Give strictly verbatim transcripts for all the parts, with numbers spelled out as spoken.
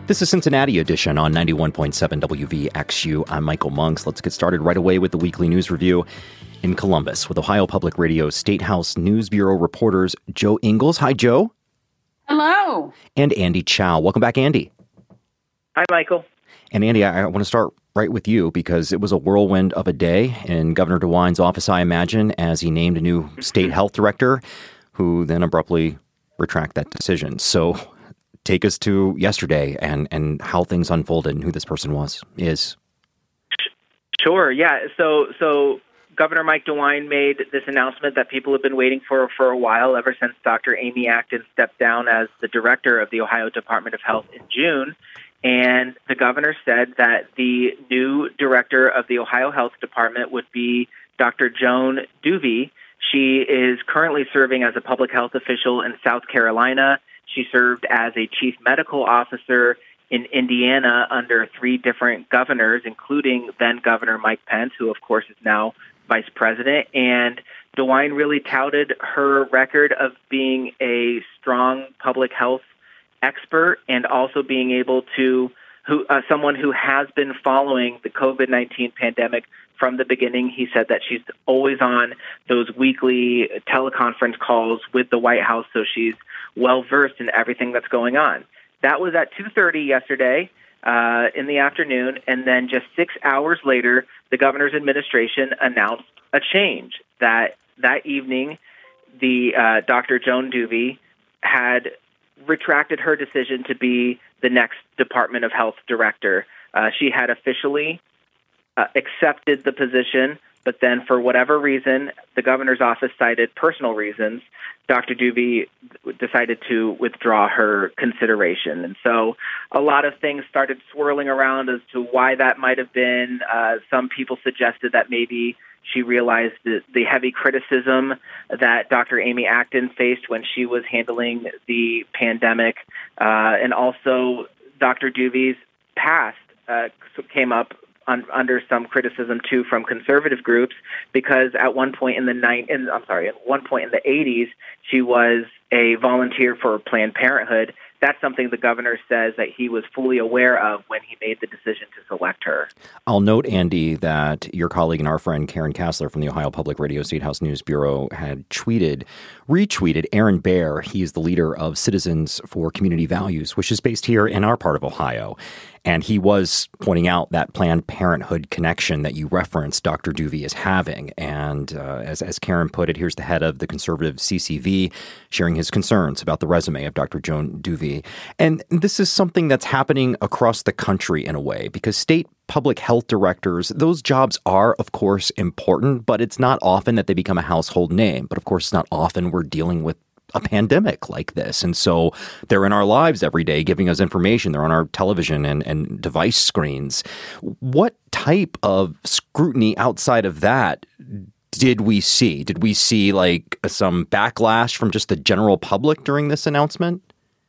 This is Cincinnati Edition on ninety-one point seven W V X U. I'm Michael Monks. Let's get started right away with the weekly news review in Columbus with Ohio Public Radio State House News Bureau reporters Joe Ingles. Hi, Joe. Hello. And Andy Chow. Welcome back, Andy. Hi, Michael. And Andy, I, I want to start right with you because it was a whirlwind of a day in Governor DeWine's office, I imagine, as he named a new state health director who then abruptly retracted that decision. So take us to yesterday and, and how things unfolded and who this person was, is. Sure, yeah. So so Governor Mike DeWine made this announcement that people have been waiting for for a while, ever since Doctor Amy Acton stepped down as the director of the Ohio Department of Health in June. And the governor said that the new director of the Ohio Health Department would be Doctor Joan Duvey. She is currently serving as a public health official in South Carolina. She served as a chief medical officer in Indiana under three different governors, including then-Governor Mike Pence, who, of course, is now vice president. And DeWine really touted her record of being a strong public health expert and also being able to, who uh, someone who has been following the COVID nineteen pandemic from the beginning. He said that she's always on those weekly teleconference calls with the White House, so she's well-versed in everything that's going on. That was at two thirty yesterday uh, in the afternoon, and then just six hours later, the governor's administration announced a change. That that evening, the uh, Doctor Joan Duvey had retracted her decision to be the next Department of Health director. Uh, she had officially uh, accepted the position, but then for whatever reason, the governor's office cited personal reasons. Doctor Duvey decided to withdraw her consideration. And so a lot of things started swirling around as to why that might have been. Uh, some people suggested that maybe she realized the, the heavy criticism that Doctor Amy Acton faced when she was handling the pandemic. Uh, and also Doctor Duvey's past uh, came up un, under some criticism, too, from conservative groups, because at one point in the nine, in, I'm sorry, at one point in the eighties, she was a volunteer for Planned Parenthood. That's something the governor says that he was fully aware of when he made the decision to select her. I'll note, Andy, that your colleague and our friend Karen Kassler from the Ohio Public Radio State House News Bureau had tweeted, retweeted Aaron Baer. He is the leader of Citizens for Community Values, which is based here in our part of Ohio. And he was pointing out that Planned Parenthood connection that you referenced Doctor Duvey is having. And uh, as, as Karen put it, here's the head of the conservative C C V sharing his concerns about the resume of Doctor Joan Duvey. And this is something that's happening across the country in a way, because state public health directors, those jobs are, of course, important, but it's not often that they become a household name. But of course, it's not often we're dealing with a pandemic like this. And so they're in our lives every day giving us information. They're on our television and, and device screens. What type of scrutiny outside of that did we see? Did we see like some backlash from just the general public during this announcement?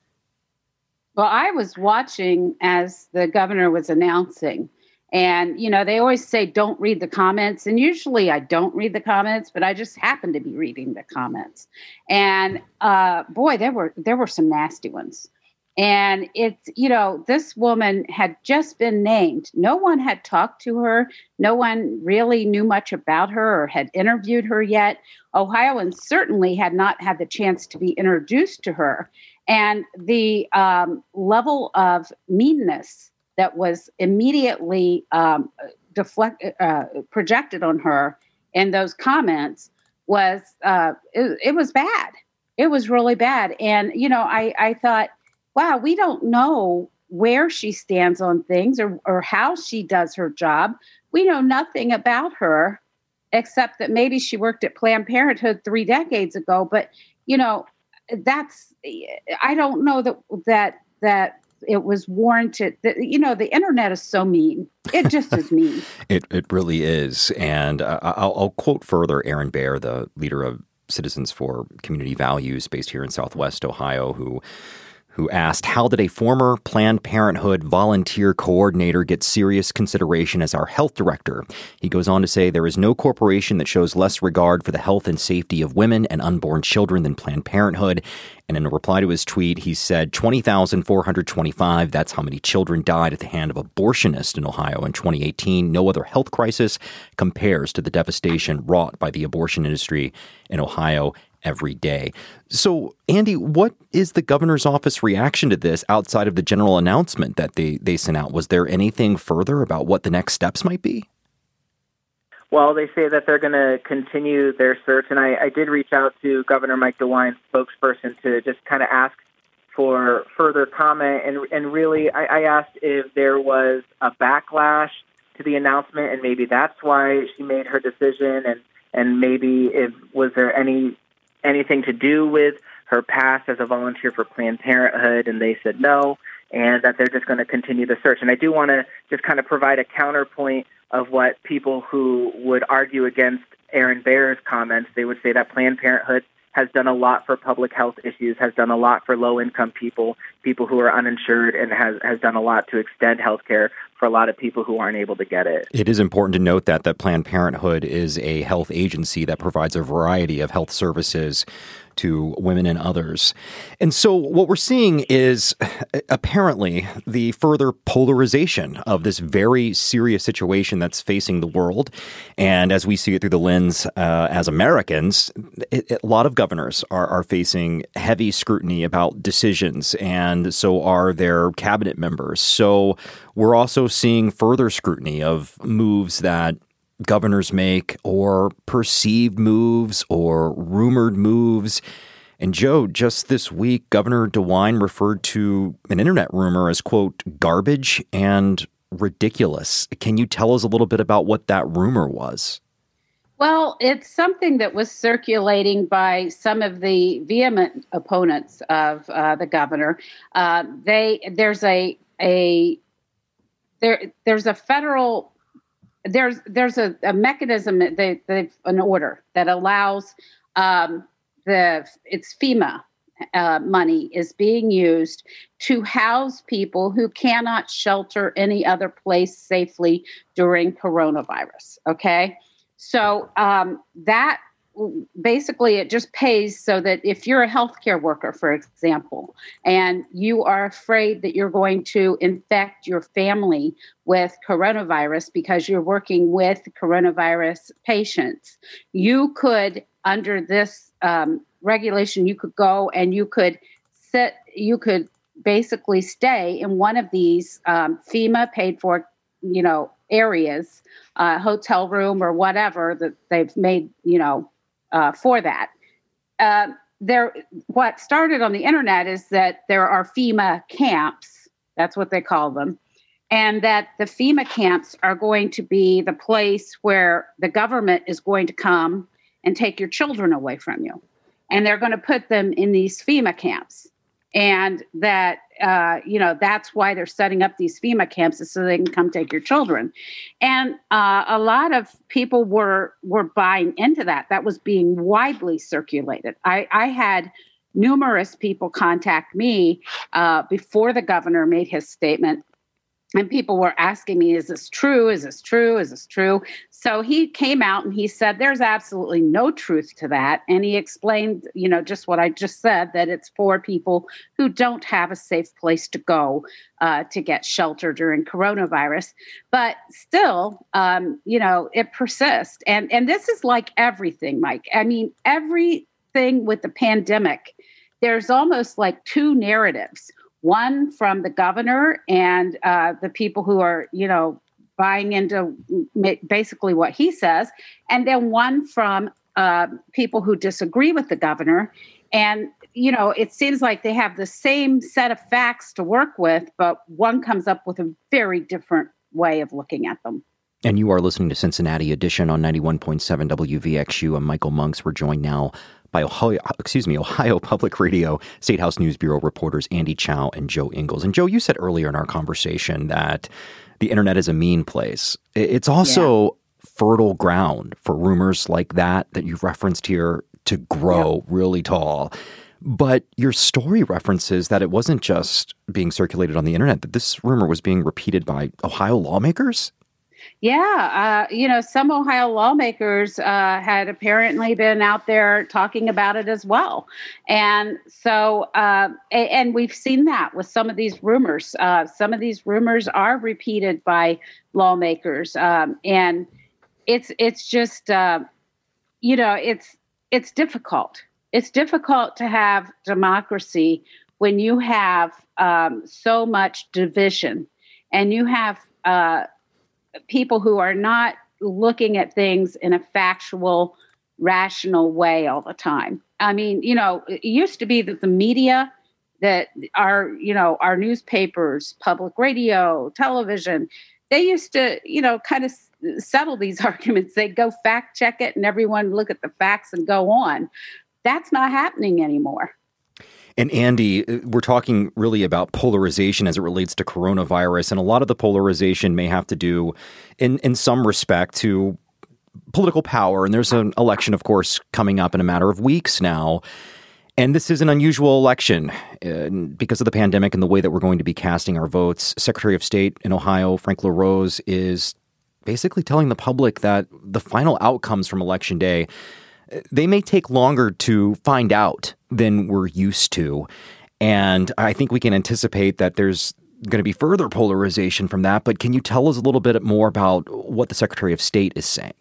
Well, I was watching as the governor was announcing. And, you know, they always say, don't read the comments. And usually I don't read the comments, but I just happened to be reading the comments. And, uh, boy, there were there were some nasty ones. And it's, you know, this woman had just been named. No one had talked to her. No one really knew much about her or had interviewed her yet. Ohioans certainly had not had the chance to be introduced to her. And the um, level of meanness that was immediately um, deflect, uh, projected on her in those comments was, uh, it, it was bad. It was really bad. And, you know, I, I thought, wow, we don't know where she stands on things or, or how she does her job. We know nothing about her except that maybe she worked at Planned Parenthood three decades ago. But, you know, that's, I don't know that, that, that, it was warranted. That, you know, the internet is so mean. It just is mean. it it really is. And uh, I'll, I'll quote further Aaron Baer, the leader of Citizens for Community Values based here in Southwest Ohio, who who asked, how did a former Planned Parenthood volunteer coordinator get serious consideration as our health director? He goes on to say there is no corporation that shows less regard for the health and safety of women and unborn children than Planned Parenthood. And in a reply to his tweet, he said twenty thousand four hundred twenty-five, that's how many children died at the hand of abortionists in Ohio in twenty eighteen. No other health crisis compares to the devastation wrought by the abortion industry in Ohio every day. So, Andy, what is the governor's office reaction to this outside of the general announcement that they, they sent out? Was there anything further about what the next steps might be? Well, they say that they're going to continue their search, and I, I did reach out to Governor Mike DeWine's spokesperson to just kind of ask for further comment, and and really I, I asked if there was a backlash to the announcement, and maybe that's why she made her decision, and, and maybe if was there any anything to do with her past as a volunteer for Planned Parenthood, and they said no, and that they're just going to continue the search. And I do want to just kind of provide a counterpoint of what people who would argue against Aaron Baer's comments. They would say that Planned Parenthood has done a lot for public health issues, has done a lot for low-income people, people who are uninsured, and has, has done a lot to extend health care for a lot of people who aren't able to get it. It is important to note that, that Planned Parenthood is a health agency that provides a variety of health services to women and others. And so what we're seeing is apparently the further polarization of this very serious situation that's facing the world. And as we see it through the lens uh, as Americans, it, it, a lot of governors are, are facing heavy scrutiny about decisions, and so are their cabinet members. So we're also seeing further scrutiny of moves that governors make, or perceived moves, or rumored moves. And Joe, just this week, Governor DeWine referred to an internet rumor as, quote, garbage and ridiculous. Can you tell us a little bit about what that rumor was? Well, it's something that was circulating by some of the vehement opponents of uh, the governor. Uh, they there's a a there there's a federal There's there's a, a mechanism that they, they've an order that allows um, the it's FEMA uh, money is being used to house people who cannot shelter any other place safely during coronavirus. Okay, so um, that basically it just pays so that if you're a healthcare worker, for example, and you are afraid that you're going to infect your family with coronavirus because you're working with coronavirus patients, you could, under this um, regulation, you could go and you could sit, you could basically stay in one of these um, FEMA paid for, you know, areas, uh, hotel room or whatever that they've made, you know, Uh, for that. Uh, there, what started on the internet is that there are FEMA camps, that's what they call them, and that the FEMA camps are going to be the place where the government is going to come and take your children away from you. And they're going to put them in these FEMA camps. And that, uh, you know, that's why they're setting up these FEMA camps, is so they can come take your children. And uh, a lot of people were were buying into that. That was being widely circulated. I, I had numerous people contact me uh, before the governor made his statement. And people were asking me, is this true? Is this true? Is this true? So he came out and he said, there's absolutely no truth to that. And he explained, you know, just what I just said, that it's for people who don't have a safe place to go uh, to get shelter during coronavirus. But still, um, you know, it persists. And, and this is like everything, Mike. I mean, everything with the pandemic, there's almost like two narratives. One from the governor and uh, the people who are, you know, buying into basically what he says, and then one from uh, people who disagree with the governor. And, you know, it seems like they have the same set of facts to work with, but one comes up with a very different way of looking at them. And you are listening to Cincinnati Edition on ninety-one point seven W V X U. I'm Michael Monks. We're joined now by Ohio, excuse me, Ohio Public Radio State House News Bureau reporters Andy Chow and Joe Ingles. And Joe, you said earlier in our conversation that the internet is a mean place. It's also yeah. fertile ground for rumors like that that you've referenced here to grow yeah. really tall. But your story references that it wasn't just being circulated on the internet, that this rumor was being repeated by Ohio lawmakers? Yeah, uh, you know, some Ohio lawmakers uh, had apparently been out there talking about it as well. And so, uh, and we've seen that with some of these rumors. Uh, some of these rumors are repeated by lawmakers. Um, and it's it's just, uh, you know, it's it's difficult. It's difficult to have democracy when you have um, so much division and you have uh, people who are not looking at things in a factual, rational way all the time. I mean, you know, it used to be that the media, that our, you know, our newspapers, public radio, television, they used to, you know, kind of settle these arguments. They'd go fact check it and everyone look at the facts and go on. That's not happening anymore. And Andy, we're talking really about polarization as it relates to coronavirus. And a lot of the polarization may have to do, in, in some respect, to political power. And there's an election, of course, coming up in a matter of weeks now. And this is an unusual election uh, because of the pandemic and the way that we're going to be casting our votes. Secretary of State in Ohio, Frank LaRose, is basically telling the public that the final outcomes from Election Day, they may take longer to find out than we're used to. And I think we can anticipate that there's going to be further polarization from that. But can you tell us a little bit more about what the Secretary of State is saying?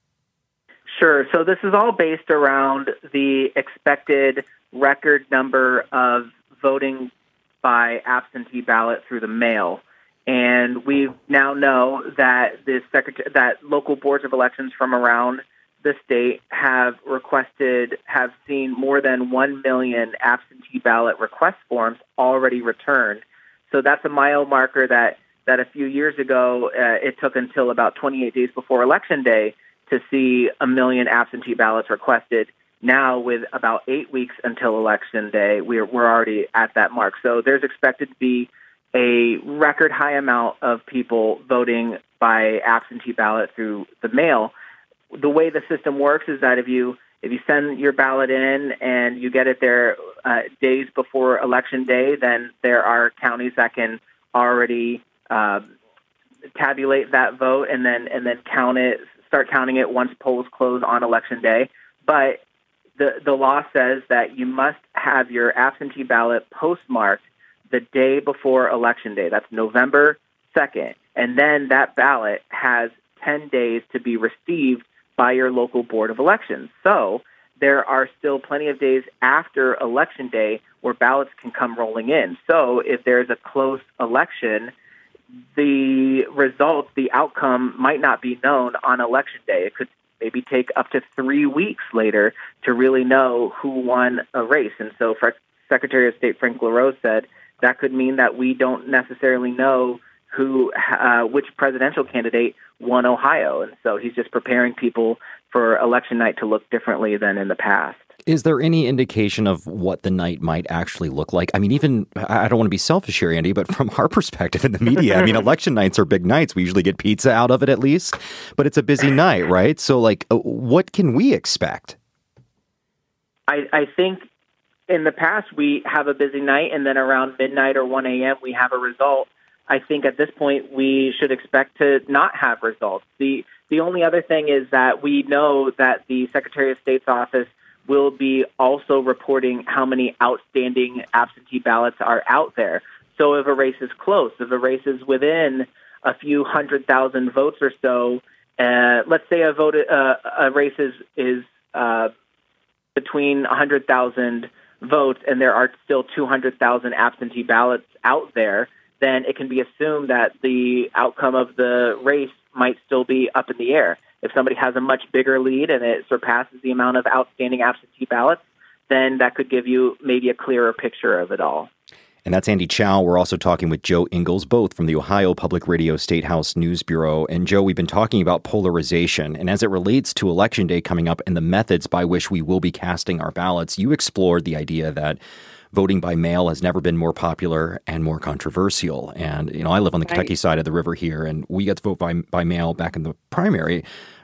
Sure. So this is all based around the expected record number of voting by absentee ballot through the mail. And we now know that the secretary, that local boards of elections from around the state have requested, have seen more than one million absentee ballot request forms already returned. So that's a mile marker that, that a few years ago, uh, it took until about twenty-eight days before Election Day to see a million absentee ballots requested. Now, with about eight weeks until Election Day, we're, we're already at that mark. So there's expected to be a record high amount of people voting by absentee ballot through the mail. The way the system works is that if you if you send your ballot in and you get it there uh, days before Election Day, then there are counties that can already uh, tabulate that vote and then and then count it, start counting it once polls close on Election Day. But the the law says that you must have your absentee ballot postmarked the day before Election Day. That's November second, and then that ballot has ten days to be received by your local board of elections. So there are still plenty of days after Election Day where ballots can come rolling in. So if there's a close election, the result, the outcome might not be known on Election Day. It could maybe take up to three weeks later to really know who won a race. And so Secretary of State Frank LaRose said that could mean that we don't necessarily know who, uh, which presidential candidate won Ohio. And so he's just preparing people for election night to look differently than in the past. Is there any indication of what the night might actually look like? I mean, even, I don't want to be selfish here, Andy, but from our perspective in the media, I mean, election nights are big nights. We usually get pizza out of it at least, but it's a busy night, right? So, like, what can we expect? I, I think in the past we have a busy night, and then around midnight or one a.m. we have a result. I think at this point we should expect to not have results. The the only other thing is that we know that the Secretary of State's office will be also reporting how many outstanding absentee ballots are out there. So if a race is close, if a race is within a few hundred thousand votes or so, uh, let's say a vote uh, a race is is uh, between one hundred thousand votes and there are still two hundred thousand absentee ballots out there, then it can be assumed that the outcome of the race might still be up in the air. If somebody has a much bigger lead and it surpasses the amount of outstanding absentee ballots, then that could give you maybe a clearer picture of it all. And that's Andy Chow. We're also talking with Joe Ingles, both from the Ohio Public Radio State House News Bureau. And Joe, we've been talking about polarization. And as it relates to Election Day coming up and the methods by which we will be casting our ballots, you explored the idea that voting by mail has never been more popular and more controversial. And, you know, I live on the Kentucky side of the river here, and we got to vote by by mail back in the primary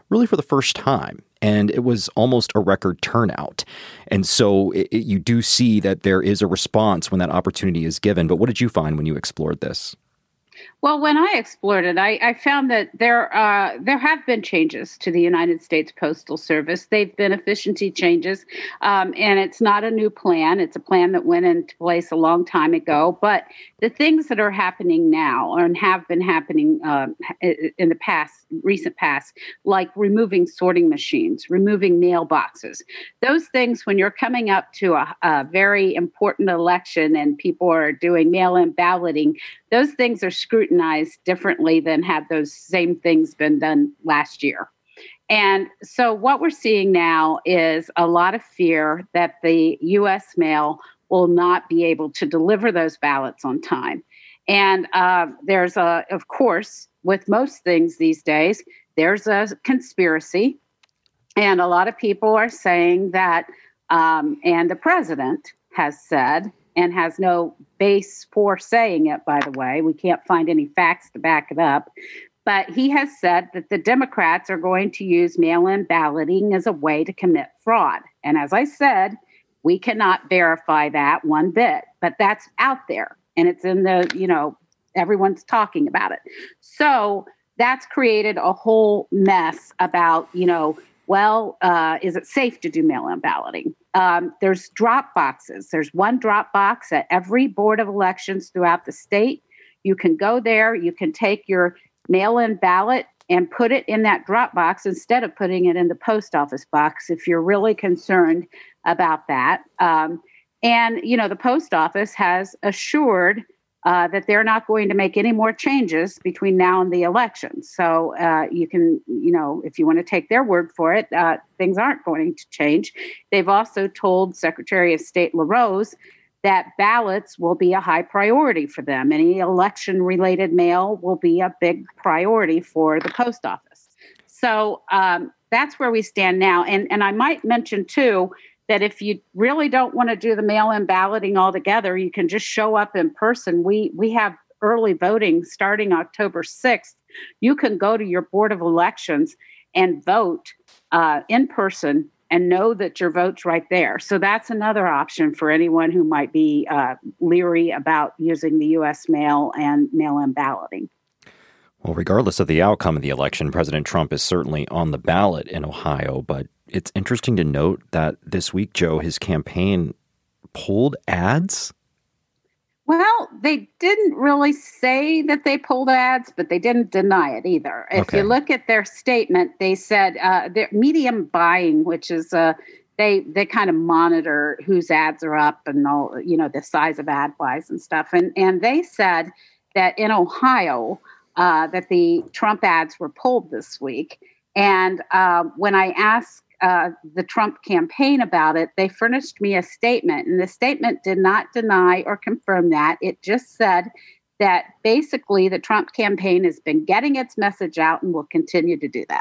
really for the first time. And it was almost a record turnout. And so it, it, you do see that there is a response when that opportunity is given. But what did you find when you explored this? Well, when I explored it, I, I found that there uh, there have been changes to the United States Postal Service. They've been efficiency changes, um, and it's not a new plan. It's a plan that went into place a long time ago. But the things that are happening now and have been happening uh, in the past, recent past, like removing sorting machines, removing mailboxes, those things, when you're coming up to a, a very important election and people are doing mail-in balloting, those things are scrutinized differently than had those same things been done last year. And so what we're seeing now is a lot of fear that the U S mail will not be able to deliver those ballots on time. And uh, there's a, of course, with most things these days, there's a conspiracy. And a lot of people are saying that, um, and the president has said, and has no base for saying it, by the way. We can't find any facts to back it up. But he has said that the Democrats are going to use mail-in balloting as a way to commit fraud. And as I said, we cannot verify that one bit, but that's out there. And it's in the, you know, everyone's talking about it. So that's created a whole mess about, you know, well, uh, is it safe to do mail-in balloting? Um, there's drop boxes. There's one drop box at every board of elections throughout the state. You can go there. You can take your mail-in ballot and put it in that drop box instead of putting it in the post office box if you're really concerned about that. Um, and, you know, the post office has assured Uh, that they're not going to make any more changes between now and the election. So uh, you can, you know, if you want to take their word for it, uh, things aren't going to change. They've also told Secretary of State LaRose that ballots will be a high priority for them. Any election-related mail will be a big priority for the post office. So um, that's where we stand now. And, and I might mention, too, that if you really don't want to do the mail-in balloting altogether, you can just show up in person. We we have early voting starting October sixth. You can go to your Board of Elections and vote uh, in person and know that your vote's right there. So that's another option for anyone who might be uh, leery about using the U S mail and mail-in balloting. Well, regardless of the outcome of the election, President Trump is certainly on the ballot in Ohio, but it's interesting to note that this week, Joe, his campaign pulled ads. Well, they didn't really say that they pulled ads, but they didn't deny it either. If Okay. you look at their statement, they said uh, their medium buying, which is uh, they they kind of monitor whose ads are up and all, you know, the size of ad buys and stuff. And and they said that in Ohio uh, that the Trump ads were pulled this week. And uh, when I asked Uh, the Trump campaign about it, they furnished me a statement, and the statement did not deny or confirm that. It just said that basically the Trump campaign has been getting its message out and will continue to do that.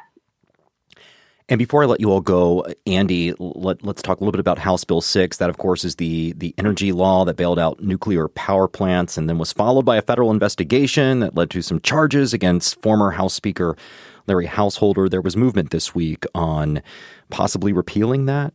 And before I let you all go, Andy, let, let's talk a little bit about House Bill six. That, of course, is the, the energy law that bailed out nuclear power plants and then was followed by a federal investigation that led to some charges against former House Speaker Larry Householder. There was movement this week on possibly repealing that.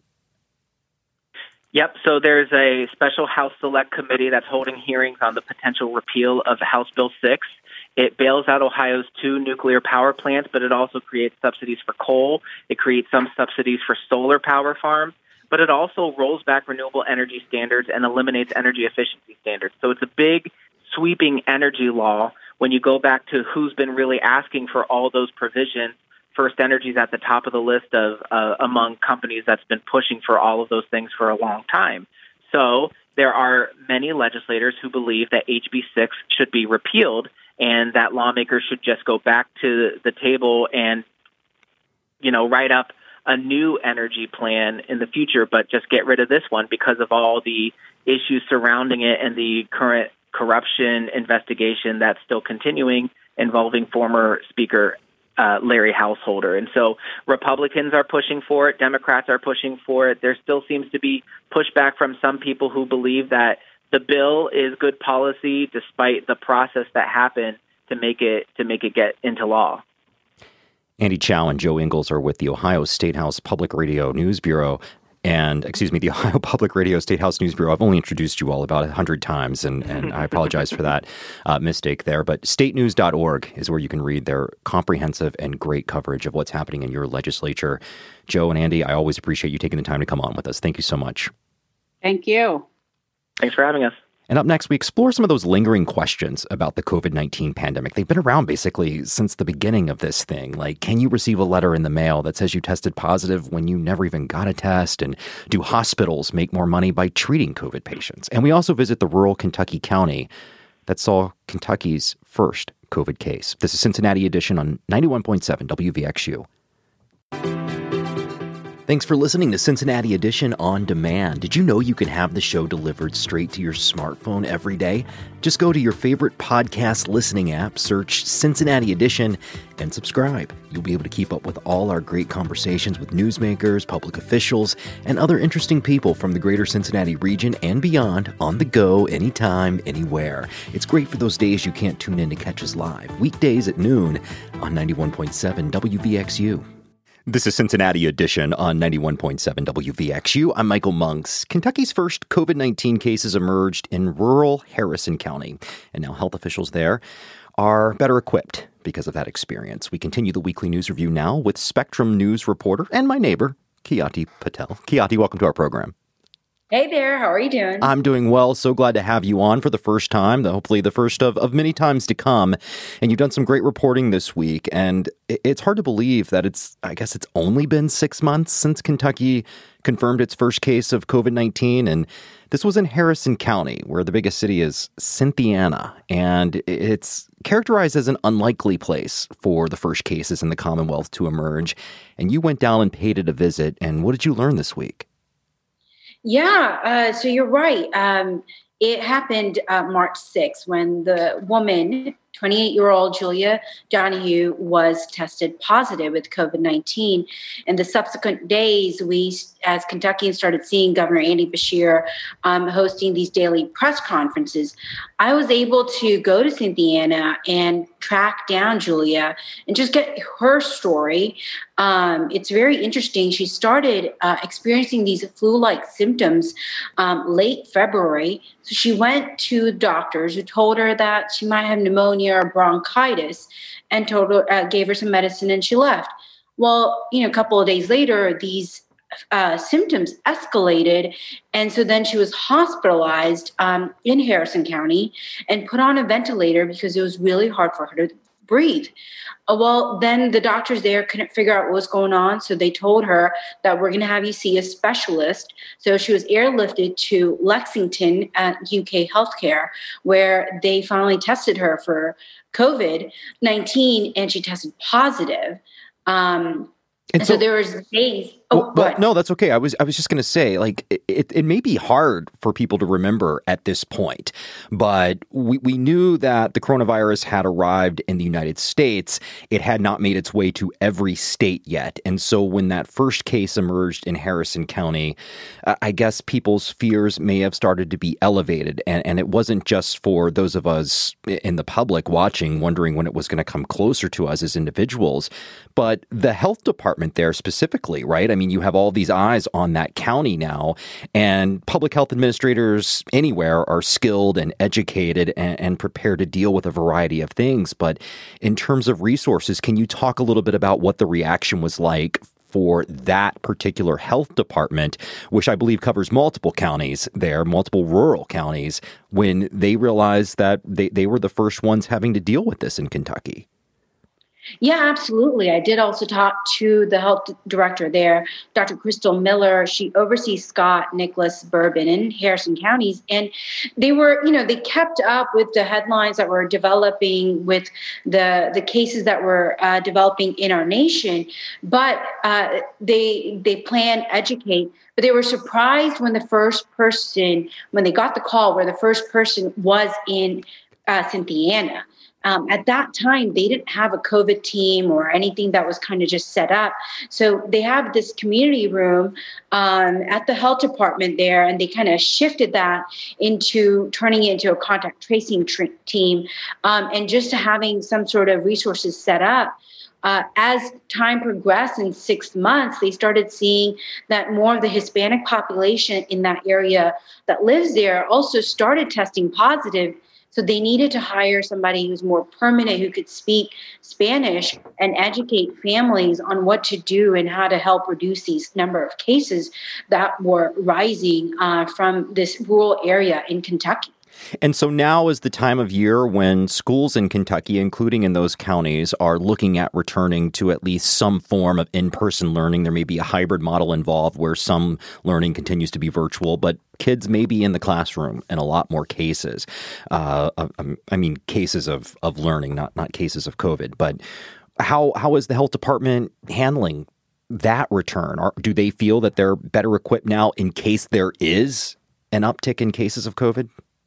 Yep. So there's a special House Select Committee that's holding hearings on the potential repeal of House Bill six. It bails out Ohio's two nuclear power plants, but it also creates subsidies for coal. It creates some subsidies for solar power farms, but it also rolls back renewable energy standards and eliminates energy efficiency standards. So it's a big, sweeping energy law. When you go back to who's been really asking for all those provisions, First Energy is at the top of the list of uh, among companies that's been pushing for all of those things for a long time. So there are many legislators who believe that H B six should be repealed and that lawmakers should just go back to the table and, you know, write up a new energy plan in the future, but just get rid of this one because of all the issues surrounding it and the current corruption investigation that's still continuing involving former Speaker uh, Larry Householder. And so Republicans are pushing for it. Democrats are pushing for it. There still seems to be pushback from some people who believe that the bill is good policy despite the process that happened to make it to make it get into law. Andy Chow and Joe Ingles are with the Ohio State House Public Radio News Bureau. And, excuse me, the Ohio Public Radio State House News Bureau. I've only introduced you all about a hundred times, and, and I apologize for that uh, mistake there. But state news dot org is where you can read their comprehensive and great coverage of what's happening in your legislature. Joe and Andy, I always appreciate you taking the time to come on with us. Thank you so much. Thank you. Thanks for having us. And up next, we explore some of those lingering questions about the covid nineteen pandemic. They've been around basically since the beginning of this thing. Like, can you receive a letter in the mail that says you tested positive when you never even got a test? And do hospitals make more money by treating COVID patients? And we also visit the rural Kentucky county that saw Kentucky's first COVID case. This is Cincinnati Edition on ninety-one point seven W V X U. Thanks for listening to Cincinnati Edition On Demand. Did you know you can have the show delivered straight to your smartphone every day? Just go to your favorite podcast listening app, search Cincinnati Edition, and subscribe. You'll be able to keep up with all our great conversations with newsmakers, public officials, and other interesting people from the greater Cincinnati region and beyond on the go, anytime, anywhere. It's great for those days you can't tune in to catch us live, weekdays at noon on ninety-one point seven W V X U. This is Cincinnati Edition on ninety-one point seven W V X U. I'm Michael Monks. Kentucky's first COVID nineteen cases emerged in rural Harrison County, and now health officials there are better equipped because of that experience. We continue the weekly news review now with Spectrum News reporter and my neighbor, Kiyati Patel. Kiyati, welcome to our program. Hey there, how are you doing? I'm doing well. So glad to have you on for the first time, hopefully the first of, of many times to come. And you've done some great reporting this week. And it's hard to believe that it's, I guess it's only been six months since Kentucky confirmed its first case of COVID nineteen. And this was in Harrison County, where the biggest city is Cynthiana. And it's characterized as an unlikely place for the first cases in the Commonwealth to emerge. And you went down and paid it a visit. And what did you learn this week? Yeah, uh, so you're right. Um, it happened uh, March sixth when the woman, twenty-eight-year-old Julia Donahue, was tested positive with COVID nineteen. In the subsequent days, we, as Kentuckians, started seeing Governor Andy Beshear um, hosting these daily press conferences. I was able to go to Cynthiana and track down Julia and just get her story. Um, it's very interesting. She started uh, experiencing these flu-like symptoms um, late February. So she went to doctors who told her that she might have pneumonia or bronchitis, and told her, uh, gave her some medicine, and she left. Well, you know, a couple of days later, these uh, symptoms escalated, and so then she was hospitalized um, in Harrison County and put on a ventilator because it was really hard for her to breathe. Uh, well, then the doctors there couldn't figure out what was going on, so they told her that we're going to have you see a specialist. So she was airlifted to Lexington at U K Healthcare, where they finally tested her for COVID nineteen, and she tested positive. Um, and, and so, so there was days. Oh, well, well, no, that's okay. I was I was just going to say, like, it, it, it may be hard for people to remember at this point, but we, we knew that the coronavirus had arrived in the United States. It had not made its way to every state yet. And so when that first case emerged in Harrison County, uh, I guess people's fears may have started to be elevated. And, and it wasn't just for those of us in the public watching, wondering when it was going to come closer to us as individuals, but the health department there specifically, right? I mean, you have all these eyes on that county now, and public health administrators anywhere are skilled and educated and, and prepared to deal with a variety of things. But in terms of resources, can you talk a little bit about what the reaction was like for that particular health department, which I believe covers multiple counties there, multiple rural counties, when they realized that they, they were the first ones having to deal with this in Kentucky? Yeah, absolutely. I did also talk to the health director there, Doctor Crystal Miller. She oversees Scott, Nicholas, Bourbon, and Harrison counties. And they were, you know, they kept up with the headlines that were developing, with the the cases that were uh, developing in our nation. But uh, they they plan, educate. But they were surprised when the first person, when they got the call where the first person was in uh, Cynthiana. Um, at that time, they didn't have a COVID team or anything that was kind of just set up. So they have this community room um, at the health department there, and they kind of shifted that into turning it into a contact tracing tr- team um, and just having some sort of resources set up. Uh, as time progressed in six months, they started seeing that more of the Hispanic population in that area that lives there also started testing positive. So they needed to hire somebody who's more permanent, who could speak Spanish and educate families on what to do and how to help reduce these number of cases that were rising uh, from this rural area in Kentucky. And so now is the time of year when schools in Kentucky, including in those counties, are looking at returning to at least some form of in-person learning. There may be a hybrid model involved where some learning continues to be virtual, but kids may be in the classroom in a lot more cases. Uh, I mean, cases of, of learning, not not cases of COVID. But how how is the health department handling that return? Are, do they feel that they're better equipped now in case there is an uptick in cases of COVID?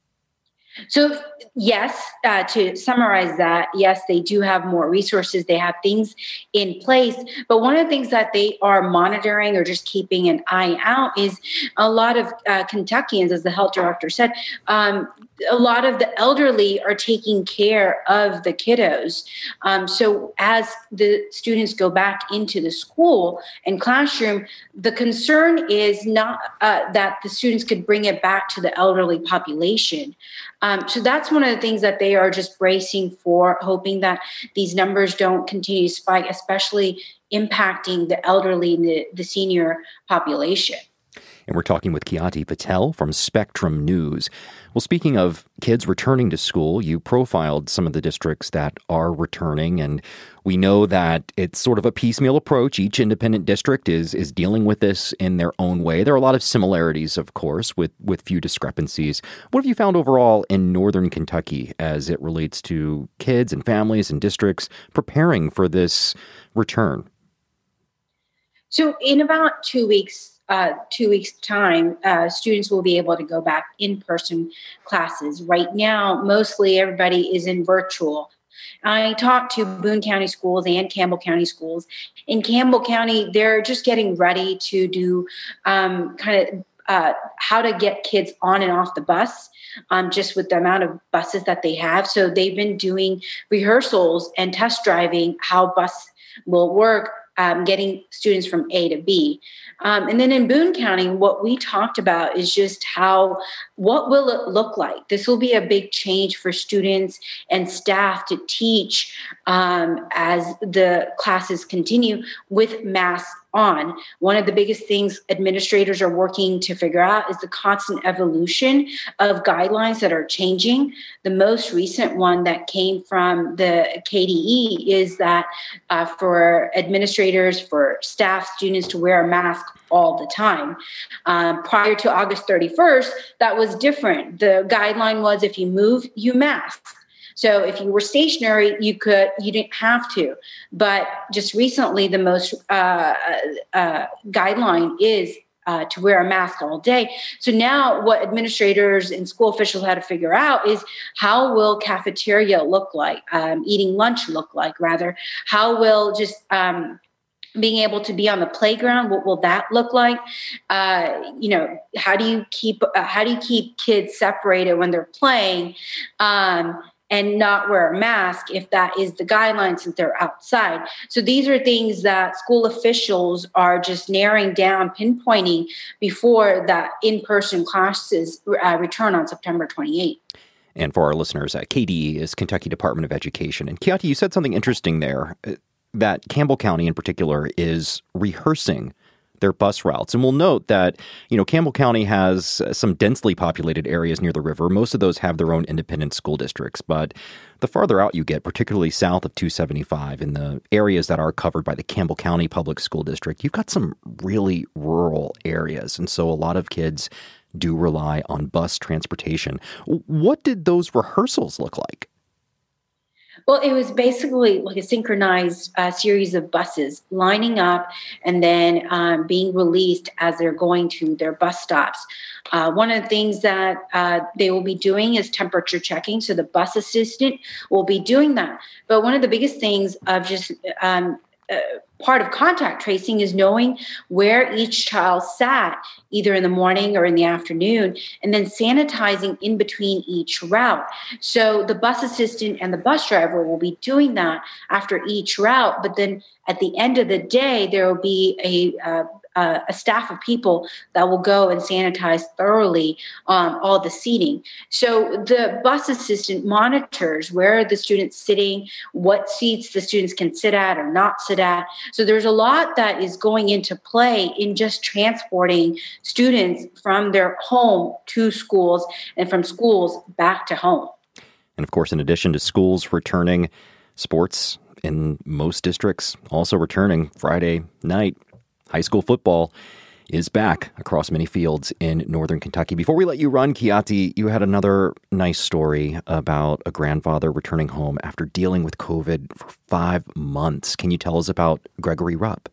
So, yes, uh, to summarize that, yes, they do have more resources. They have things in place. But one of the things that they are monitoring or just keeping an eye out is a lot of uh, Kentuckians, as the health director said, um, a lot of the elderly are taking care of the kiddos. Um, so as the students go back into the school and classroom, the concern is not uh, that the students could bring it back to the elderly population. Um, so that's one of the things that they are just bracing for, hoping that these numbers don't continue to spike, especially impacting the elderly and the, the senior population. And we're talking with Khyati Patel from Spectrum News. Well, speaking of kids returning to school, you profiled some of the districts that are returning, and we know that it's sort of a piecemeal approach. Each independent district is is dealing with this in their own way. There are a lot of similarities, of course, with, with few discrepancies. What have you found overall in northern Kentucky as it relates to kids and families and districts preparing for this return? So in about two weeks, Uh, two weeks' time, uh, students will be able to go back in-person classes. Right now, mostly everybody is in virtual. I talked to Boone County schools and Campbell County schools. In Campbell County, they're just getting ready to do um, kind of uh, how to get kids on and off the bus, um, just with the amount of buses that they have. So they've been doing rehearsals and test driving how bus will work, Um, getting students from A to B. Um, and then in Boone County, what we talked about is just how, what will it look like? This will be a big change for students and staff to teach um, as the classes continue with masks on. One of the biggest things administrators are working to figure out is the constant evolution of guidelines that are changing. The most recent one that came from the K D E is that uh, for administrators, for staff, students to wear a mask all the time. Um, prior to August thirty-first, that was different. The guideline was if you move, you mask. So if you were stationary, you could, you didn't have to. But just recently, the most uh, uh, guideline is uh, to wear a mask all day. So now what administrators and school officials had to figure out is how will cafeteria look like, um, eating lunch look like, rather? How will just um, being able to be on the playground, what will that look like? Uh, you know, how do you keep uh, how do you keep kids separated when they're playing? Um, and not wear a mask if that is the guidelines since they're outside. So these are things that school officials are just narrowing down, pinpointing before that in-person classes uh, return on September twenty-eighth. And for our listeners, uh, K D E is Kentucky Department of Education. And Khyati, you said something interesting there, uh, that Campbell County in particular is rehearsing their bus routes. And we'll note that, you know, Campbell County has some densely populated areas near the river. Most of those have their own independent school districts. But the farther out you get, particularly south of two seventy-five, in the areas that are covered by the Campbell County Public School District, you've got some really rural areas. And so a lot of kids do rely on bus transportation. What did those rehearsals look like? Well, it was basically like a synchronized uh, series of buses lining up and then um, being released as they're going to their bus stops. Uh, one of the things that uh, they will be doing is temperature checking. So the bus assistant will be doing that. But one of the biggest things of just um, uh, part of contact tracing is knowing where each child sat, either in the morning or in the afternoon, and then sanitizing in between each route. So the bus assistant and the bus driver will be doing that after each route, but then at the end of the day, there will be a uh, Uh, a staff of people that will go and sanitize thoroughly um, all the seating. So the bus assistant monitors where the student's sitting, what seats the students can sit at or not sit at. So there's a lot that is going into play in just transporting students from their home to schools and from schools back to home. And of course, in addition to schools returning, sports in most districts also returning Friday night. High school football is back across many fields in northern Kentucky. Before we let you run, Kiati, you had another nice story about a grandfather returning home after dealing with COVID for five months. Can you tell us about Gregory Rupp?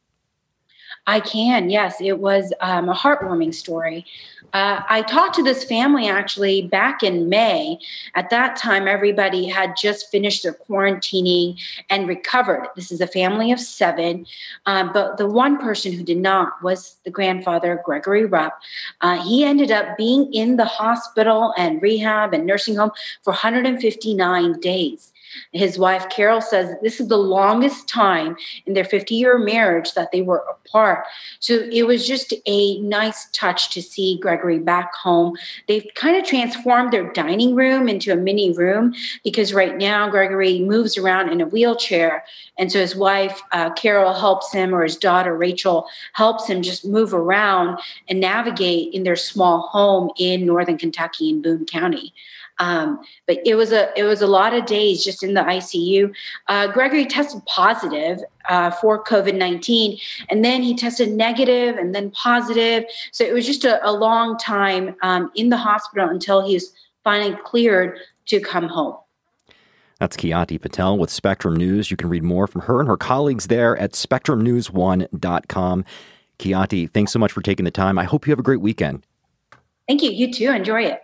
I can, yes. It was um, a heartwarming story. Uh, I talked to this family actually back in May. At that time, everybody had just finished their quarantining and recovered. This is a family of seven, uh, but the one person who did not was the grandfather, Gregory Rupp. Uh, he ended up being in the hospital and rehab and nursing home for one hundred fifty-nine days. His wife, Carol, says this is the longest time in their fifty-year marriage that they were apart. So it was just a nice touch to see Gregory back home. They've kind of transformed their dining room into a mini room because right now Gregory moves around in a wheelchair. And so his wife, uh, Carol, helps him, or his daughter, Rachel, helps him just move around and navigate in their small home in northern Kentucky in Boone County. Um, but it was a it was a lot of days just in the I C U. Uh, Gregory tested positive uh, for COVID nineteen, and then he tested negative and then positive. So it was just a, a long time um, in the hospital until he was finally cleared to come home. That's Kiati Patel with Spectrum News. You can read more from her and her colleagues there at spectrum news one dot com. Kiati, thanks so much for taking the time. I hope you have a great weekend. Thank you. You too. Enjoy it.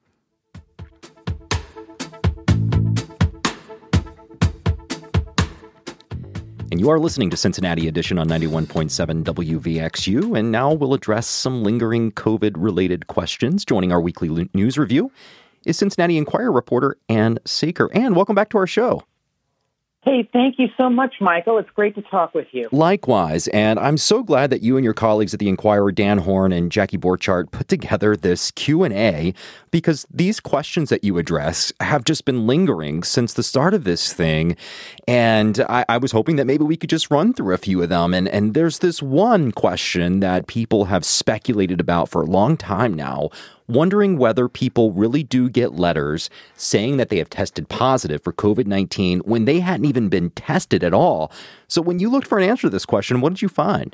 And you are listening to Cincinnati Edition on ninety-one point seven W V X U. And now we'll address some lingering COVID-related questions. Joining our weekly news review is Cincinnati Enquirer reporter Ann Saker. Ann, welcome back to our show. Hey, thank you so much, Michael. It's great to talk with you. Likewise, and I'm so glad that you and your colleagues at the Enquirer, Dan Horn and Jackie Borchardt, put together this Q and A because these questions that you address have just been lingering since the start of this thing, and I, I was hoping that maybe we could just run through a few of them. And, and there's this one question that people have speculated about for a long time now, wondering whether people really do get letters saying that they have tested positive for COVID nineteen when they hadn't even been tested at all. So when you looked for an answer to this question, what did you find?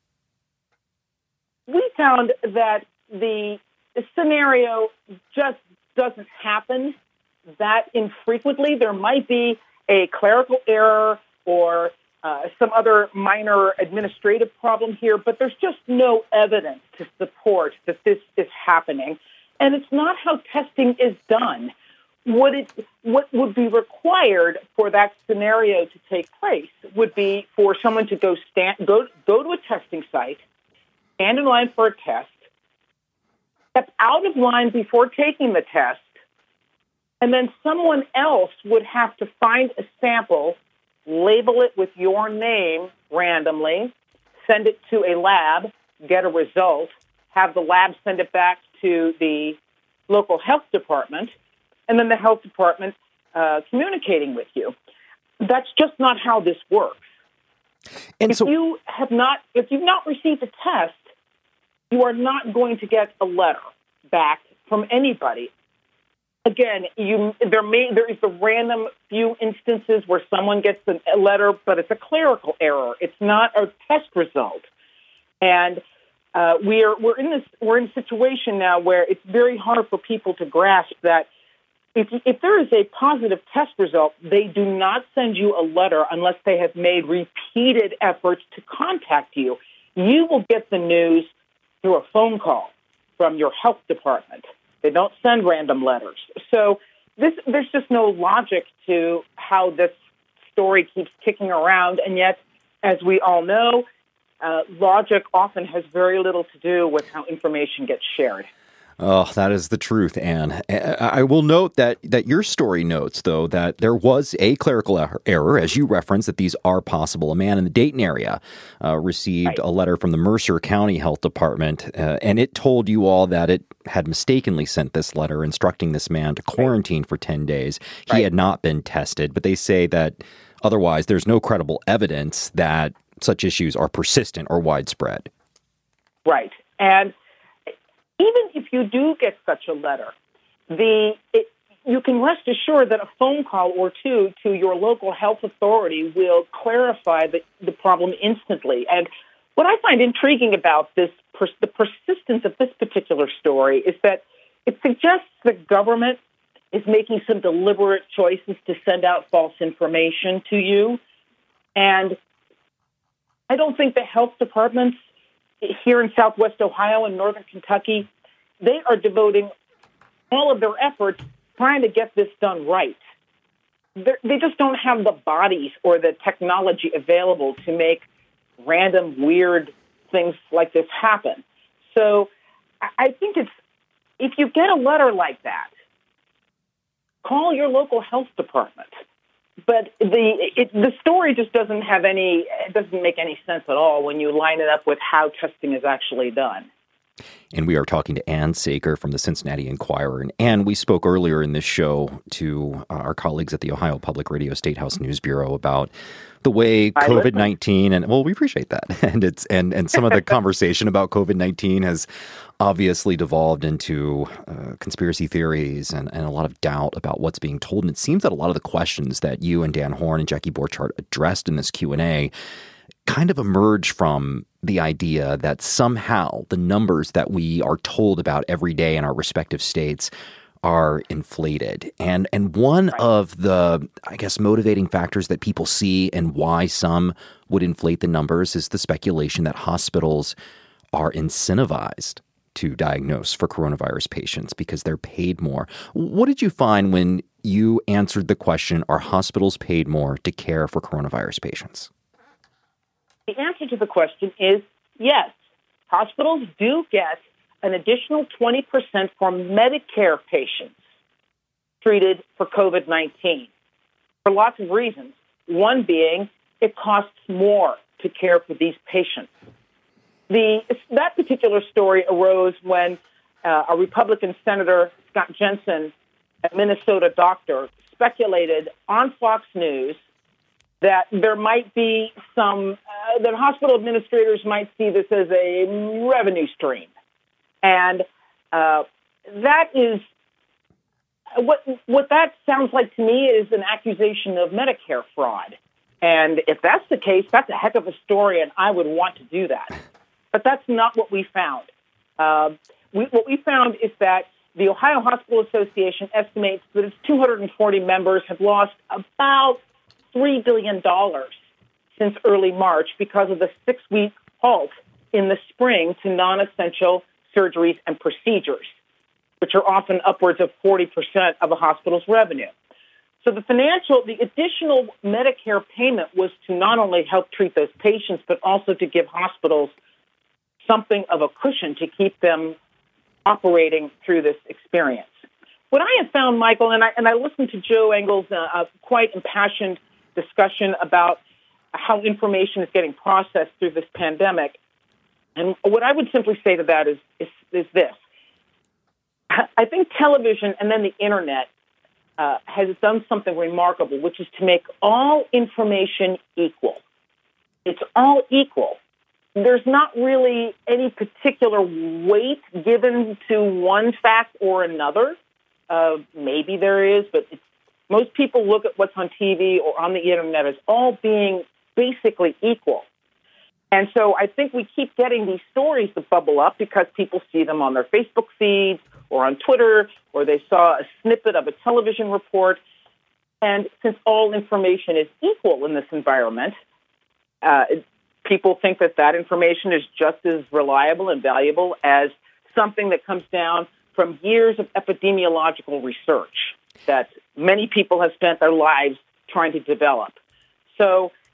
We found that the scenario just doesn't happen that infrequently. There might be a clerical error or uh, some other minor administrative problem here, but there's just no evidence to support that this is happening. And it's not how testing is done. What it what would be required for that scenario to take place would be for someone to go stand go go to a testing site, stand in line for a test, step out of line before taking the test, and then someone else would have to find a sample, label it with your name randomly, send it to a lab, get a result, have the lab send it back to the local health department, and then the health department uh, communicating with you. That's just not how this works. And if so, you have not, if you've not received a test, you are not going to get a letter back from anybody. Again, you there may there is the random few instances where someone gets a letter, but it's a clerical error. It's not a test result, and uh, we are we're in this we're in a situation now where it's very hard for people to grasp that if if there is a positive test result, they do not send you a letter unless they have made repeated efforts to contact you. You will get the news through a phone call from your health department. They don't send random letters. So this, there's just no logic to how this story keeps kicking around, and yet as we all know, uh, logic often has very little to do with how information gets shared. Oh, that is the truth, Anne. I will note that that your story notes, though, that there was a clerical error, as you referenced, that these are possible. A man in the Dayton area uh, received right. a letter from the Mercer County Health Department, uh, and it told you all that it had mistakenly sent this letter instructing this man to quarantine right. for ten days. He right. had not been tested, but they say that otherwise there's no credible evidence that such issues are persistent or widespread. Right. And even if you do get such a letter, the it, you can rest assured that a phone call or two to your local health authority will clarify the, the problem instantly. And what I find intriguing about this, pers- the persistence of this particular story, is that it suggests the government is making some deliberate choices to send out false information to you. And I don't think the health departments here in Southwest Ohio and Northern Kentucky, they are devoting all of their efforts trying to get this done right. They're, they just don't have the bodies or the technology available to make random, weird things like this happen. So I think it's, if you get a letter like that, call your local health department. But the it, the story just doesn't have any, it doesn't make any sense at all when you line it up with how testing is actually done. And we are talking to Anne Saker from the Cincinnati Enquirer. And Anne, we spoke earlier in this show to uh, our colleagues at the Ohio Public Radio State House News Bureau about the way COVID nineteen, and well, we appreciate that. And it's and, and some of the conversation about COVID nineteen has obviously devolved into uh, conspiracy theories and, and a lot of doubt about what's being told. And it seems that a lot of the questions that you and Dan Horn and Jackie Borchardt addressed in this Q and A kind of emerge from the idea that somehow the numbers that we are told about every day in our respective states are inflated. And and one right. of the, I guess, motivating factors that people see and why some would inflate the numbers is the speculation that hospitals are incentivized to diagnose for coronavirus patients because they're paid more. What did you find when you answered the question, are hospitals paid more to care for coronavirus patients? The answer to the question is yes. Hospitals do get an additional twenty percent for Medicare patients treated for COVID nineteen for lots of reasons. One being it costs more to care for these patients. The, that particular story arose when uh, a Republican Senator, Scott Jensen, a Minnesota doctor, speculated on Fox News that there might be some, uh, that hospital administrators might see this as a revenue stream. And uh, that is, what what that sounds like to me is an accusation of Medicare fraud. And if that's the case, that's a heck of a story, and I would want to do that. But that's not what we found. Uh, we, what we found is that the Ohio Hospital Association estimates that its two hundred forty members have lost about three billion dollars since early March because of the six-week halt in the spring to non-essential surgeries and procedures, which are often upwards of forty percent of a hospital's revenue. So the financial, the additional Medicare payment was to not only help treat those patients, but also to give hospitals something of a cushion to keep them operating through this experience. What I have found, Michael, and I, and I listened to Joe Engel's uh, uh, quite impassioned discussion about how information is getting processed through this pandemic. And what I would simply say to that is, is, is this. I think television and then the internet uh, has done something remarkable, which is to make all information equal. It's all equal. There's not really any particular weight given to one fact or another. Uh, maybe there is, but it's, most people look at what's on T V or on the internet as all being basically equal. And so I think we keep getting these stories that bubble up because people see them on their Facebook feeds or on Twitter, or they saw a snippet of a television report. And since all information is equal in this environment, uh, people think that that information is just as reliable and valuable as something that comes down from years of epidemiological research that many people have spent their lives trying to develop. So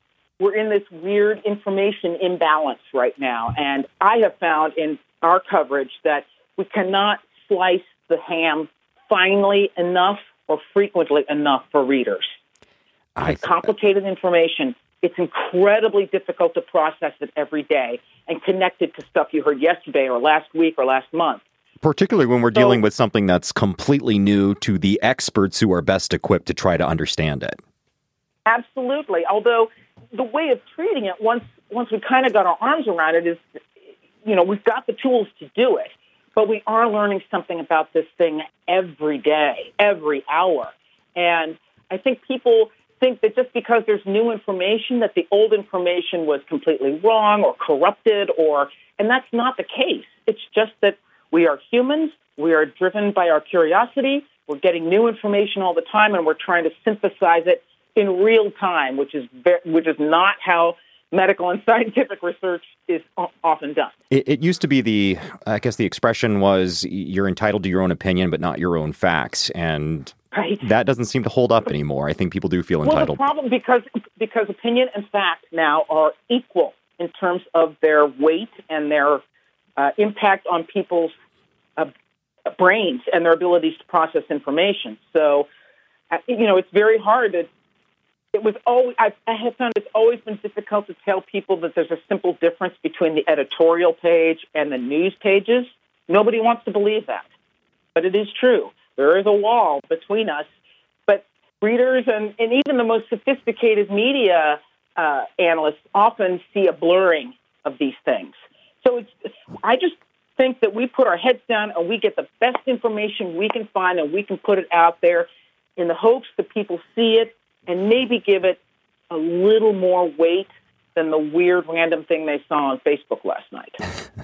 we're in this weird information imbalance right now. And I have found in our coverage that we cannot slice the ham finely enough or frequently enough for readers. I... It's complicated information. It's incredibly difficult to process it every day and connect it to stuff you heard yesterday or last week or last month. Particularly when we're So- dealing with something that's completely new to the experts who are best equipped to try to understand it. Absolutely. Although the way of treating it, once once we kind of got our arms around it, is, you know, we've got the tools to do it, but we are learning something about this thing every day, every hour. And I think people think that just because there's new information, that the old information was completely wrong or corrupted, or and that's not the case. It's just that we are humans. We are driven by our curiosity. We're getting new information all the time, and we're trying to synthesize it in real time, which is very, which is not how medical and scientific research is often done. It, it used to be the, I guess the expression was, you're entitled to your own opinion, but not your own facts. And right. that doesn't seem to hold up anymore. I think people do feel entitled. Well, the problem, because, because opinion and fact now are equal in terms of their weight and their uh, impact on people's uh, brains and their abilities to process information. So, uh, you know, it's very hard to It was always, I, I have found it's always been difficult to tell people that there's a simple difference between the editorial page and the news pages. Nobody wants to believe that, but it is true. There is a wall between us, but readers and, and even the most sophisticated media uh, analysts often see a blurring of these things. So it's, I just think that we put our heads down and we get the best information we can find and we can put it out there in the hopes that people see it and maybe give it a little more weight than the weird random thing they saw on Facebook last night.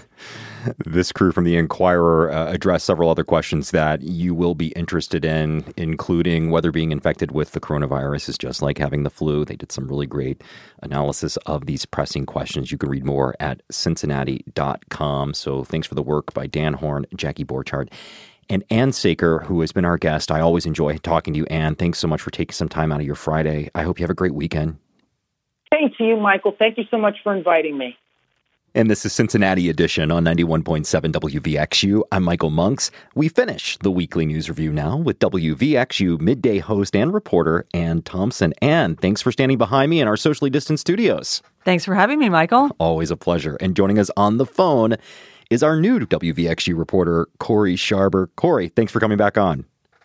This crew from the Inquirer uh, addressed several other questions that you will be interested in, including whether being infected with the coronavirus is just like having the flu. They did some really great analysis of these pressing questions. You can read more at Cincinnati dot com. So thanks for the work by Dan Horn, Jackie Borchardt, and Ann Saker, who has been our guest. I always enjoy talking to you, Ann. Thanks so much for taking some time out of your Friday. I hope you have a great weekend. Thanks to you, Michael. Thank you so much for inviting me. And this is Cincinnati Edition on ninety-one point seven W V X U. I'm Michael Monks. We finish the weekly news review now with W V X U midday host and reporter Ann Thompson. Ann, thanks for standing behind me in our socially distant studios. Thanks for having me, Michael. Always a pleasure. And joining us on the phone is our new W V X U reporter, Corey Sharber. Corey, thanks for coming back on.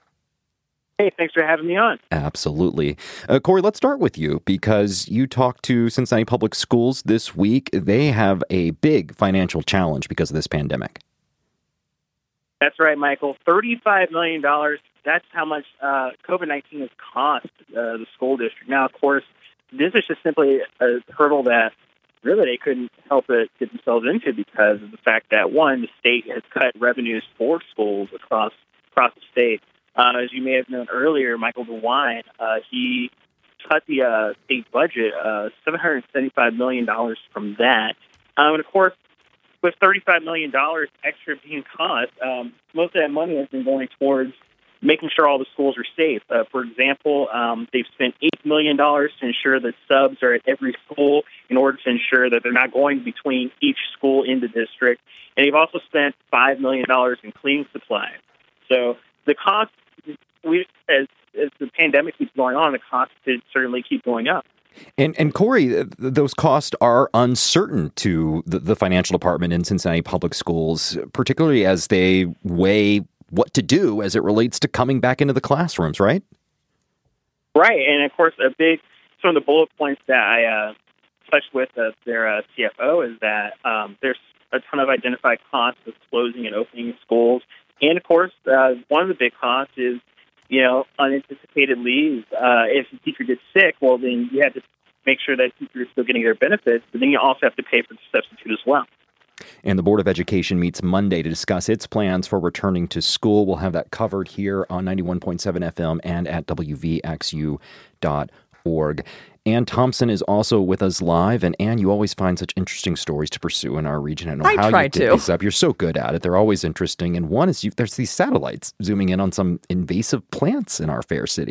Hey, thanks for having me on. Absolutely. Uh, Corey, let's start with you because you talked to Cincinnati Public Schools this week. They have a big financial challenge because of this pandemic. That's right, Michael. thirty-five million dollars. That's how much uh, COVID nineteen has cost uh, the school district. Now, of course, this is just simply a hurdle that really they couldn't help it get themselves into because of the fact that, one, the state has cut revenues for schools across across the state. Uh, as you may have known earlier, Michael DeWine, uh, he cut the uh, state budget uh, seven hundred seventy-five million dollars from that. Um, and, of course, with thirty-five million dollars extra being cut, um, most of that money has been going towards making sure all the schools are safe. Uh, for example, um, they've spent eight million dollars to ensure that subs are at every school in order to ensure that they're not going between each school in the district. And they've also spent five million dollars in cleaning supplies. So the cost, we as, as the pandemic keeps going on, the cost could certainly keep going up. And, and Corey, th- those costs are uncertain to the, the financial department in Cincinnati Public Schools, particularly as they weigh what to do as it relates to coming back into the classrooms, right? Right. And, of course, a big, some of the bullet points that I uh, touched with uh, their uh, C F O is that um, there's a ton of identified costs of closing and opening schools. And, of course, uh, one of the big costs is, you know, unanticipated leave. Uh, if a teacher gets sick, well, then you have to make sure that teachers are still getting their benefits, but then you also have to pay for the substitute as well. And the Board of Education meets Monday to discuss its plans for returning to school. We'll have that covered here on ninety-one point seven F M and at W V X U dot org. Ann Thompson is also with us live. And Ann, you always find such interesting stories to pursue in our region. I don't know I how try you did to. these up. You're so good at it. They're always interesting. And one is you, there's these satellites zooming in on some invasive plants in our fair city.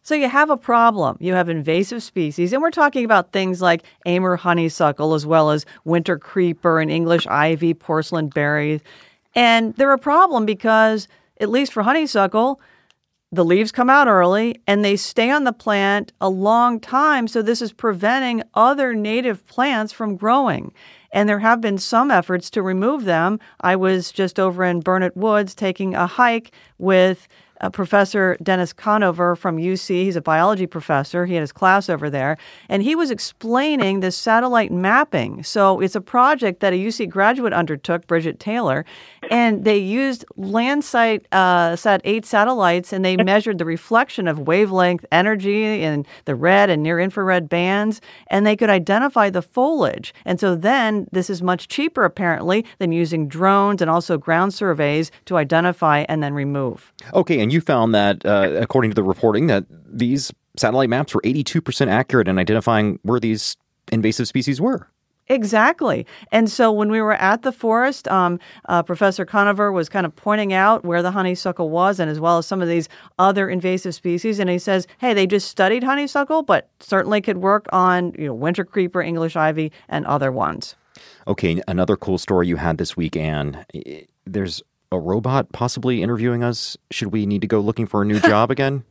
So you have a problem. You have invasive species, and we're talking about things like Amur honeysuckle as well as winter creeper and English ivy, porcelain berries. And they're a problem because, at least for honeysuckle, the leaves come out early and they stay on the plant a long time. So this is preventing other native plants from growing. And there have been some efforts to remove them. I was just over in Burnet Woods taking a hike with Uh, Professor Dennis Conover from U C. He's a biology professor. He had his class over there. And he was explaining this satellite mapping. So it's a project that a U C graduate undertook, Bridget Taylor. And they used Landsat uh, Sat eight satellites, and they measured the reflection of wavelength energy in the red and near-infrared bands. And they could identify the foliage. And so then this is much cheaper, apparently, than using drones and also ground surveys to identify and then remove. Okay, and you found that, uh, according to the reporting, that these satellite maps were eighty-two percent accurate in identifying where these invasive species were. Exactly. And so when we were at the forest, um, uh, Professor Conover was kind of pointing out where the honeysuckle was, and as well as some of these other invasive species. And he says, hey, they just studied honeysuckle, but certainly could work on, you know, winter creeper, English ivy, and other ones. Okay, another cool story you had this week, Anne. There's a robot possibly interviewing us. Should we need to go looking for a new job again?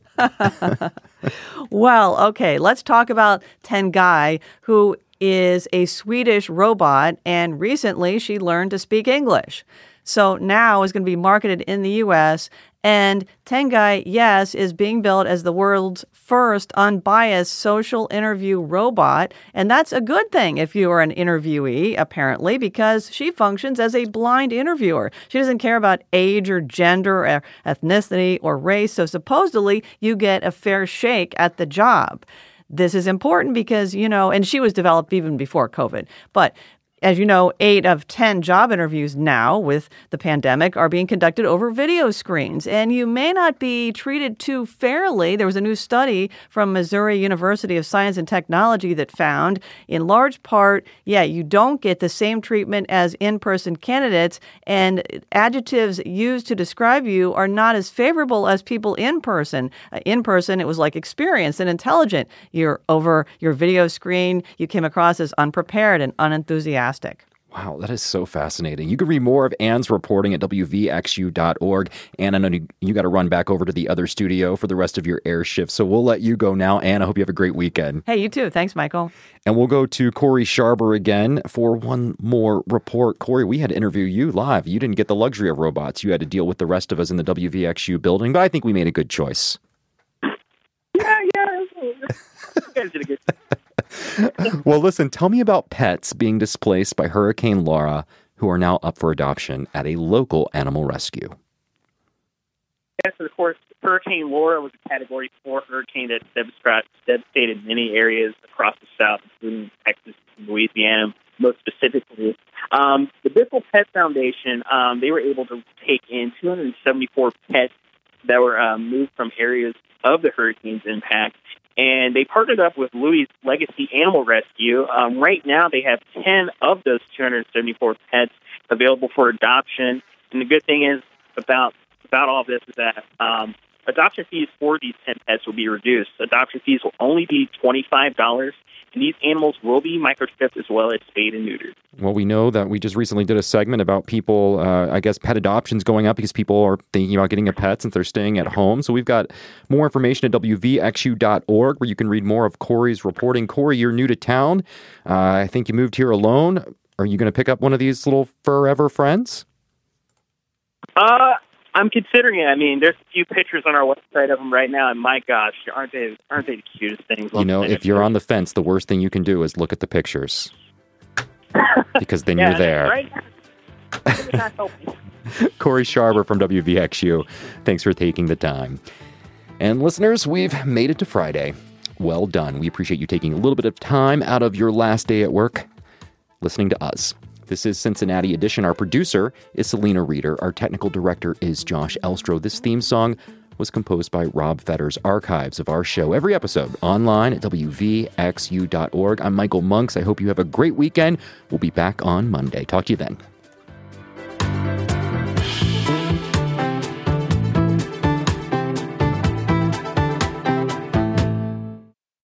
Well, okay, let's talk about Tengai, who is a Swedish robot, and recently she learned to speak English. So now is going to be marketed in the U S, and Tengai, yes, is being built as the world's first unbiased social interview robot. And that's a good thing if you are an interviewee, apparently, because she functions as a blind interviewer. She doesn't care about age or gender or ethnicity or race. So supposedly you get a fair shake at the job. This is important because, you know, and she was developed even before COVID. But as you know, eight of ten job interviews now with the pandemic are being conducted over video screens. And you may not be treated too fairly. There was a new study from Missouri University of Science and Technology that found, in large part, yeah, you don't get the same treatment as in-person candidates, and adjectives used to describe you are not as favorable as people in person. Uh, in person, it was like experienced and intelligent. You're over your video screen, you came across as unprepared and unenthusiastic. Wow, that is so fascinating. You can read more of Anne's reporting at W V X U dot org. Anne, I know you, you got to run back over to the other studio for the rest of your air shift, so we'll let you go now. Anne, I hope you have a great weekend. Hey, you too. Thanks, Michael. And we'll go to Corey Sharber again for one more report. Corey, we had to interview you live. You didn't get the luxury of robots. You had to deal with the rest of us in the W V X U building, but I think we made a good choice. Yeah, yeah. You guys did a good job. Well, listen, tell me about pets being displaced by Hurricane Laura who are now up for adoption at a local animal rescue. Yes, of course, Hurricane Laura was a Category four hurricane that devastated many areas across the South, including Texas and Louisiana, most specifically. Um, the Bissell Pet Foundation, um, they were able to take in two hundred seventy-four pets that were um, moved from areas of the hurricane's impact. And they partnered up with Louis Legacy Animal Rescue. Um, right now, they have ten of those two hundred seventy-four pets available for adoption. And the good thing is about about all this is that um, adoption fees for these ten pets will be reduced. Adoption fees will only be twenty-five dollars. And these animals will be microchipped as well as spayed and neutered. Well, we know that we just recently did a segment about people, uh, I guess, pet adoptions going up because people are thinking about getting a pet since they're staying at home. So we've got more information at W V X U dot org where you can read more of Corey's reporting. Corey, you're new to town. Uh, I think you moved here alone. Are you going to pick up one of these little forever friends? Uh, I'm considering it. I mean, there's a few pictures on our website of them right now, and my gosh, aren't they aren't they the cutest things? You know, if you're on the fence, the worst thing you can do is look at the pictures. Because then yeah, you're there. Right? Corey Sharber from W V X U. Thanks for taking the time. And listeners, we've made it to Friday. Well done. We appreciate you taking a little bit of time out of your last day at work listening to us. This is Cincinnati Edition. Our producer is Selena Reeder. Our technical director is Josh Elstro. This theme song was composed by Rob Fetter's. Archives of our show, every episode, online at W V X U dot org. I'm Michael Monks. I hope you have a great weekend. We'll be back on Monday. Talk to you then.